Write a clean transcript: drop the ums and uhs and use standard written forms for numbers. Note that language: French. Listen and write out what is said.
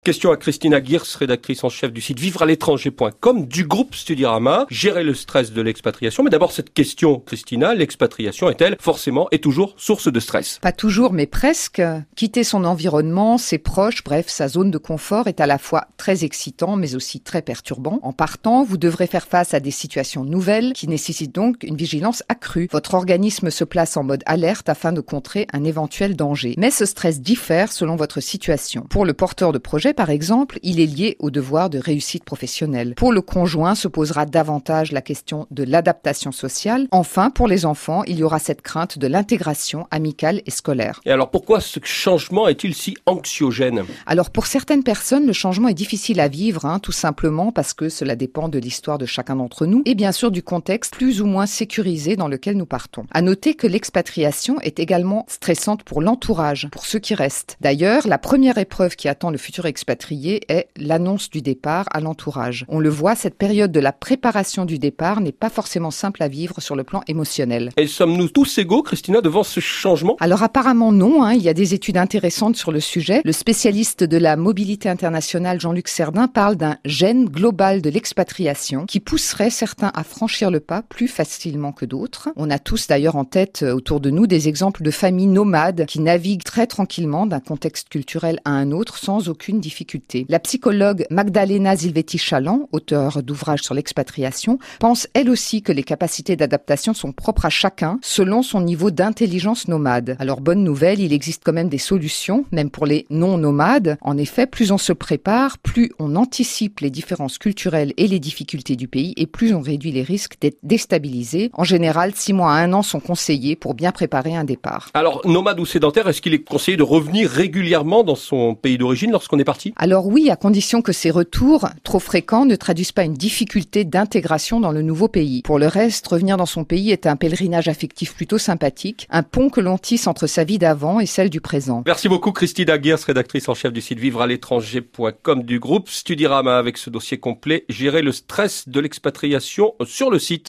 Question à Christina Geers, rédactrice en chef du site vivrealétranger.com du groupe Studirama. Gérer le stress de l'expatriation. Mais d'abord cette question, Christina, l'expatriation est-elle forcément et toujours source de stress? Pas toujours, mais presque. Quitter son environnement, ses proches, bref, sa zone de confort est à la fois très excitant, mais aussi très perturbant. En partant, vous devrez faire face à des situations nouvelles qui nécessitent donc une vigilance accrue. Votre organisme se place en mode alerte afin de contrer un éventuel danger. Mais ce stress diffère selon votre situation. Pour le porteur de projet, par exemple, il est lié au devoir de réussite professionnelle. Pour le conjoint, se posera davantage la question de l'adaptation sociale. Enfin, pour les enfants, il y aura cette crainte de l'intégration amicale et scolaire. Et alors pourquoi ce changement est-il si anxiogène? Alors pour certaines personnes, le changement est difficile à vivre, tout simplement parce que cela dépend de l'histoire de chacun d'entre nous et bien sûr du contexte plus ou moins sécurisé dans lequel nous partons. À noter que l'expatriation est également stressante pour l'entourage, pour ceux qui restent. D'ailleurs, la première épreuve qui attend le futur expatrié est l'annonce du départ à l'entourage. On le voit, cette période de la préparation du départ n'est pas forcément simple à vivre sur le plan émotionnel. Et sommes-nous tous égaux, Christina, devant ce changement? Alors apparemment non, il y a des études intéressantes sur le sujet. Le spécialiste de la mobilité internationale Jean-Luc Serdin parle d'un gène global de l'expatriation qui pousserait certains à franchir le pas plus facilement que d'autres. On a tous d'ailleurs en tête autour de nous des exemples de familles nomades qui naviguent très tranquillement d'un contexte culturel à un autre sans aucune difficulté. La psychologue Magdalena Silvetti-Chaland, auteure d'ouvrages sur l'expatriation, pense elle aussi que les capacités d'adaptation sont propres à chacun selon son niveau d'intelligence nomade. Alors bonne nouvelle, il existe quand même des solutions, même pour les non-nomades. En effet, plus on se prépare, plus on anticipe les différences culturelles et les difficultés du pays et plus on réduit les risques d'être déstabilisé. En général, 6 mois à 1 an sont conseillés pour bien préparer un départ. Alors, nomade ou sédentaire, est-ce qu'il est conseillé de revenir régulièrement dans son pays d'origine lorsqu'on est parti? Alors oui, à condition que ces retours, trop fréquents, ne traduisent pas une difficulté d'intégration dans le nouveau pays. Pour le reste, revenir dans son pays est un pèlerinage affectif plutôt sympathique, un pont que l'on tisse entre sa vie d'avant et celle du présent. Merci beaucoup Christina Geers, rédactrice en chef du site vivrealétranger.com du groupe Studirama avec ce dossier complet, gérer le stress de l'expatriation sur le site.